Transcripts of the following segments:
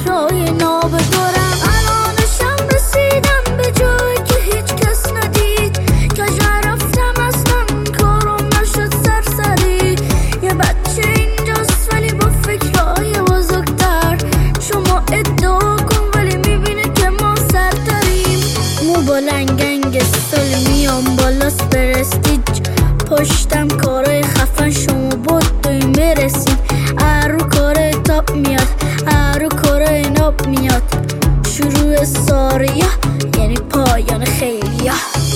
فکرای نابدارم. الانشم رسیدم به جایی که هیچ کس ندید، کج نرفتم اصلا کارم نشد سرسری. یه بچه اینجاست ولی با فکرای بزرگتر. شما ادعا کن ولی میبینه که ما سرتریم. مو با لنگنگ سال میام بالاست برستیج، پشتم کارای خفن شما بود دوی میرسید. ارو کار تاپ میاد، ارو کار ناب میاد. شروع ساریا یعنی پایان خیلیا.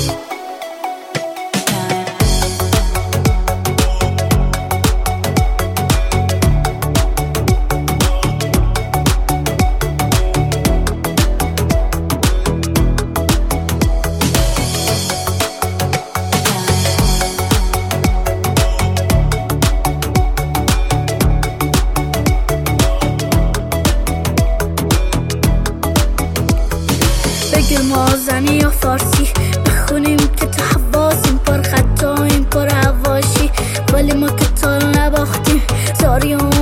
بگیر مازنی یا فارسی بخونیم که تو حواسیم، پر خطاییم پر حواشی، ولی ما که تا نباختیم. زاریم